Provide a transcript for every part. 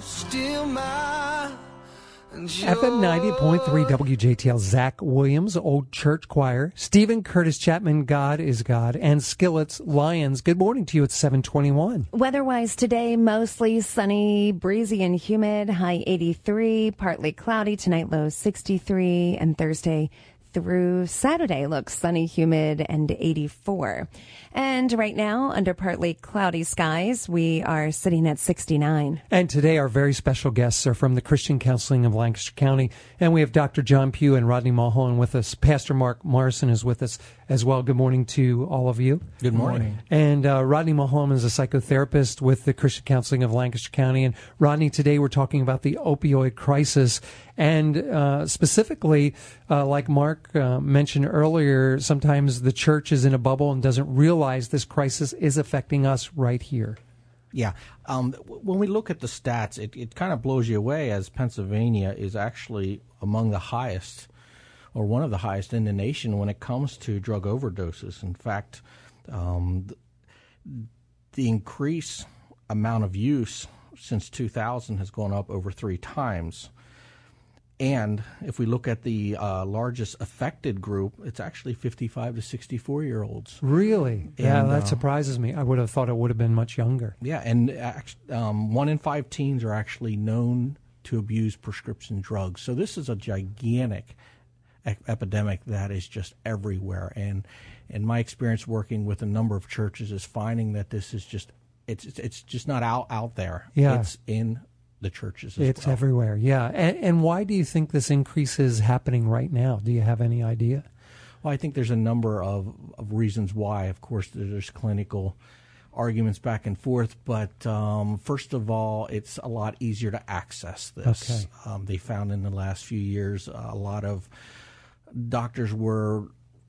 still mine. FM 90.3 WJTL, Zach Williams, Old Church Choir, Stephen Curtis Chapman, God is God, and Skillet's Lions. Good morning to you at 7:21. Weather-wise today, mostly sunny, breezy and humid, high 83, partly cloudy, tonight low 63, and Thursday through Saturday looks sunny, humid, and 84. And right now, under partly cloudy skies, we are sitting at 69. And today, our very special guests are from the Christian Counseling of Lancaster County, and we have Dr. John Pugh and Rodney Mulholland with us. Pastor Mark Morrison is with us as well. Good morning to all of you. Good morning. And Rodney Mulholland is a psychotherapist with the Christian Counseling of Lancaster County. And Rodney, today we're talking about the opioid crisis. And specifically, like Mark mentioned earlier, sometimes the church is in a bubble and doesn't realize this crisis is affecting us right here. Yeah. When we look at the stats, it kind of blows you away, as Pennsylvania is actually among the highest, or one of the highest in the nation when it comes to drug overdoses. In fact, the increased amount of use since 2000 has gone up over 3 times. And if we look at the largest affected group, it's actually 55 to 64-year-olds. Really? Yeah, that surprises me. I would have thought it would have been much younger. Yeah, and 1 in 5 teens are actually known to abuse prescription drugs. So this is a gigantic epidemic that is just everywhere. And in my experience working with a number of churches is finding that this is just, it's just not out there. Yeah. It's in the churches as It's well. everywhere, yeah. And why do you think this increase is happening right now? Do you have any idea? Well, I think there's a number of reasons why. Of course, there's clinical arguments back and forth, but first of all, it's a lot easier to access this. Okay. They found in the last few years a lot of doctors were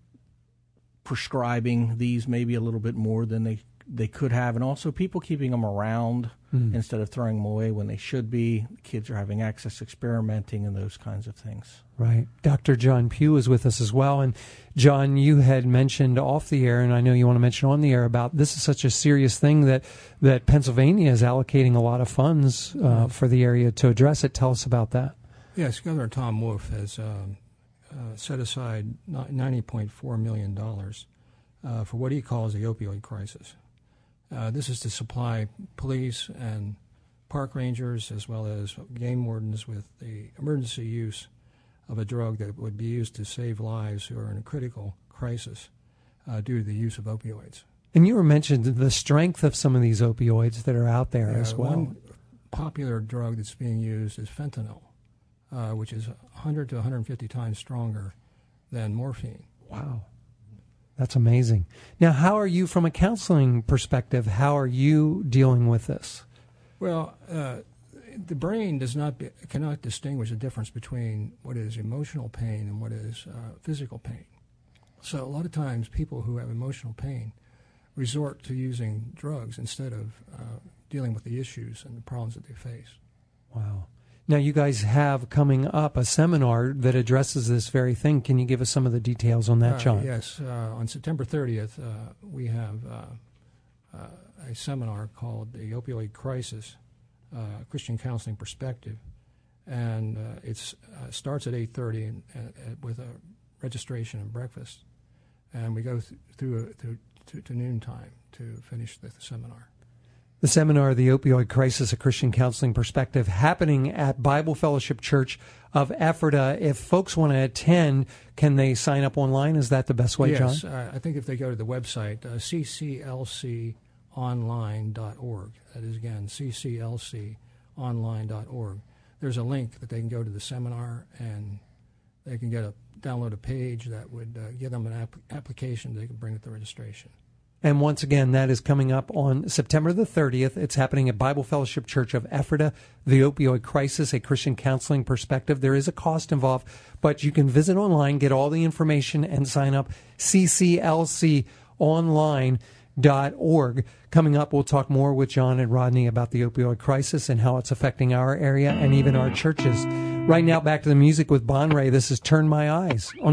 prescribing these maybe a little bit more than they could have, and also people keeping them around instead of throwing them away when they should be. Kids are having access, experimenting, and those kinds of things. Right. Dr. John Pugh is with us as well. And John, you had mentioned off the air, and I know you want to mention on the air, about this is such a serious thing that Pennsylvania is allocating a lot of funds for the area to address it. Tell us about that. Yes, Governor Tom Wolf has set aside $90.4 million for what he calls the opioid crisis. This is to supply police and park rangers as well as game wardens with the emergency use of a drug that would be used to save lives who are in a critical crisis due to the use of opioids. And you were mentioned the strength of some of these opioids that are out there as well. One popular drug that's being used is fentanyl, which is 100 to 150 times stronger than morphine. Wow. That's amazing. Now, how are you, from a counseling perspective, how are you dealing with this? Well, the brain cannot distinguish the difference between what is emotional pain and what is physical pain. So a lot of times people who have emotional pain resort to using drugs instead of dealing with the issues and the problems that they face. Wow. Now, you guys have coming up a seminar that addresses this very thing. Can you give us some of the details on that, John? Yes. On September 30th, we have a seminar called The Opioid Crisis, Christian Counseling Perspective. And it starts at 8:30 with a registration and breakfast. And we go through to noontime to finish the seminar. The seminar, The Opioid Crisis, A Christian Counseling Perspective, happening at Bible Fellowship Church of Ephrata. If folks want to attend, can they sign up online? Is that the best way, John? Yes, I think if they go to the website, cclconline.org, that is, again, cclconline.org, there's a link that they can go to the seminar, and they can download a page that would give them an application they can bring at the registration. And once again, that is coming up on September the 30th. It's happening at Bible Fellowship Church of Ephrata, The Opioid Crisis, A Christian Counseling Perspective. There is a cost involved, but you can visit online, get all the information, and sign up, cclconline.org. Coming up, we'll talk more with John and Rodney about the opioid crisis and how it's affecting our area and even our churches. Right now, back to the music with Bon Ray. This is Turn My Eyes on